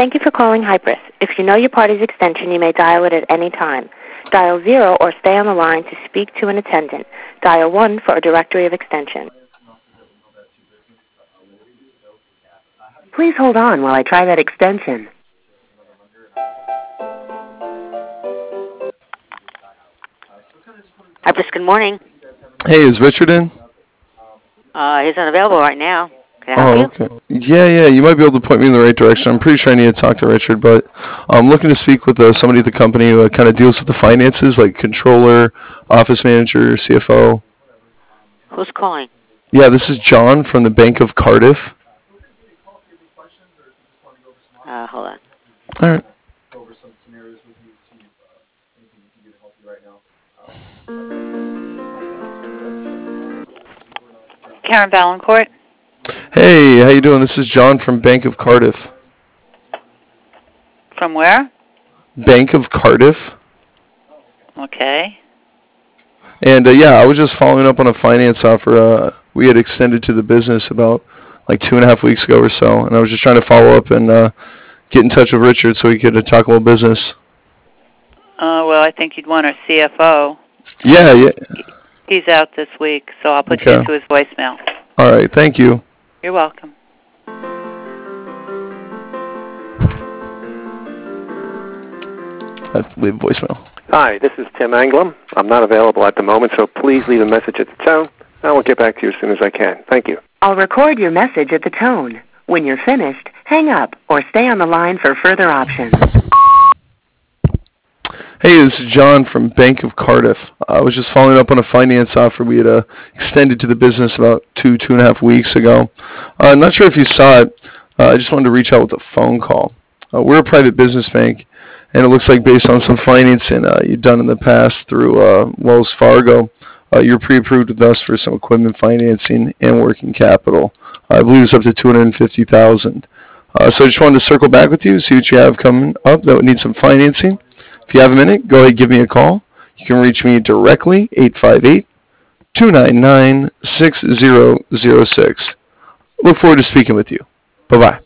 Thank you for calling Hypris. If you know your party's extension, you may dial it at any time. Dial 0 or stay on the line to speak to an attendant. Dial 1 for a directory of extension. Please hold on while I try that extension. Hypris, good morning. Hey, is Richard in? He's unavailable right now. Can I Oh, help you? okay. Yeah, you might be able to point me in the right direction. I'm pretty sure I need to talk to Richard, but I'm looking to speak with somebody at the company who kind of deals with the finances, like controller, office manager, CFO. Who's calling? Yeah, this is John from the Bank of Cardiff. Hold on. All right. Karen Ballancourt. Hey, how you doing? This is John from Bank of Cardiff. From where? Bank of Cardiff. Okay. And yeah, I was just following up on a finance offer we had extended to the business about like 2.5 weeks ago or so, and I was just trying to follow up and get in touch with Richard so we could talk a little business. Well, I think you'd want our CFO. Yeah. He's out this week, so I'll put you into his voicemail. All right, thank you. You're welcome. Leave voicemail. Hi, this is Tim Anglem. I'm not available at the moment, so please leave a message at the tone. I will get back to you as soon as I can. Thank you. I'll record your message at the tone. When you're finished, hang up or stay on the line for further options. Hey, this is John from Bank of Cardiff. I was just following up on a finance offer we had extended to the business about 2.5 weeks ago. I'm not sure if you saw it. I just wanted to reach out with a phone call. We're a private business bank, and it looks like based on some financing you've done in the past through Wells Fargo, you're pre-approved with us for some equipment financing and working capital. I believe it's up to $250,000. So I just wanted to circle back with you, see what you have coming up that would need some financing. If you have a minute, go ahead and give me a call. You can reach me directly, 858-299-6006. Look forward to speaking with you. Bye-bye.